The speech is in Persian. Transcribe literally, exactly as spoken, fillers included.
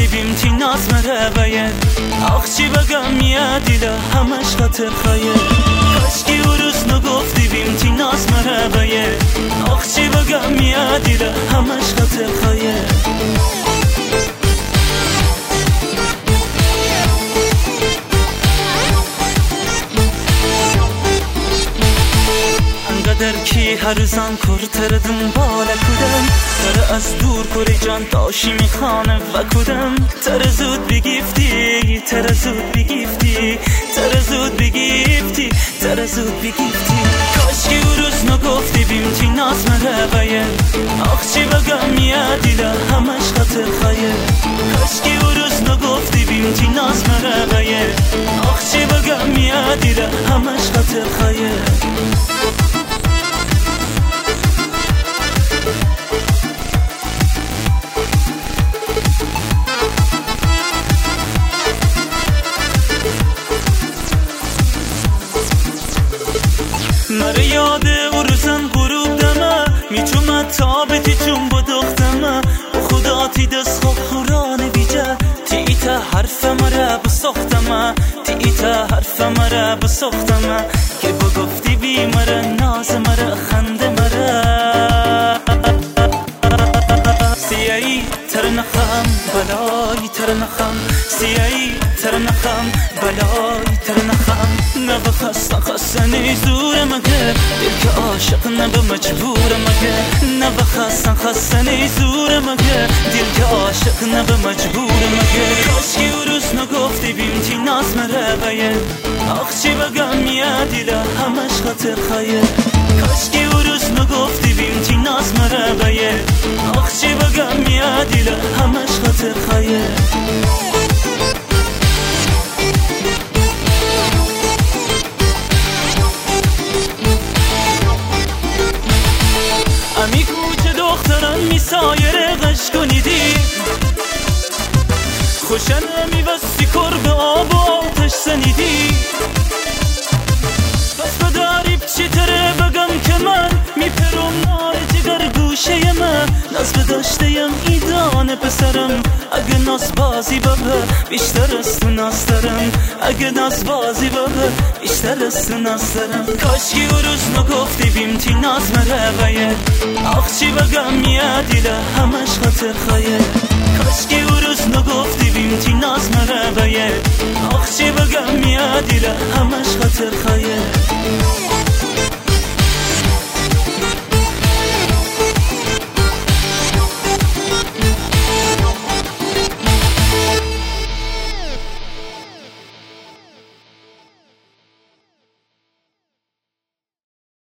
بیم تی ناز مربایه آخ چی بگم میاد دیلا همش خاطر خایه کاشکی او روز نگفتی بیم تی ناز مربایه آخ چی بگم میاد دیلا همش خاطر خایه در کی هر روزم کرتر دنبال کدم تر از دور کره جان داشی میخانه و کدم تر زود بگیفتی تر زود بگیفتی تر زود بگیفتی تر زود بگیفتی کاشکی او روز نگفتی بیم تی ناز مربایه آخ چی بگم میاد دیلا همش خاطر خایه کاشکی او روز نگفتی بیم تی ناز مربایه آخ چی بگم میاد دیلا همش خاطر خایه مره یاده او روزن غروب دمه میچومد تابتی چون با دختمه خدا تی دست خوب خورانه بیجه تی ایتا حرف مره بساختمه تی ایتا حرف مره بساختمه که بگفتی بی مره ناز مره خنده مره سیایی تر نخم بلایی تر نخم سیایی تر نخم بلایی تر نخم نبا خستن خستنی زور مگه دل که عاشق نبا مجبور مگه نبا خستن خستنی زور مگه دل که عاشق نبا مجبور مگه کاشکی او روز نگفتی بیم تی ناز مربایه آخ چی بگم میاد دیلا همش خاطر خایه کاشکی او روز نگفتی بیم تی ناز مربایه آخ چی بگم میاد دیلا همش خاطر خایه امی کوچه دختران می سایره غش کنیدی خوشن امی وستی کرب آب و آتش سنیدی بس بداری بچی تره بگم که من می پرم نار جگر گوشه من ناز بداشته یم ایدان پسرم اگه ناز بازی بابه بیشتر از تو ناز دارم اگه ناز بازی بابه بیشتر از تو ناز دارم کاشکی او روز نگفتی بیم تی ناز مربایه آخ چی بگم میاد دیلا همش خاطر خایه کاشکی او روز نگفتی بیم تی ناز مربایه آخ چی بگم میاد دیلا همش خاطر خایه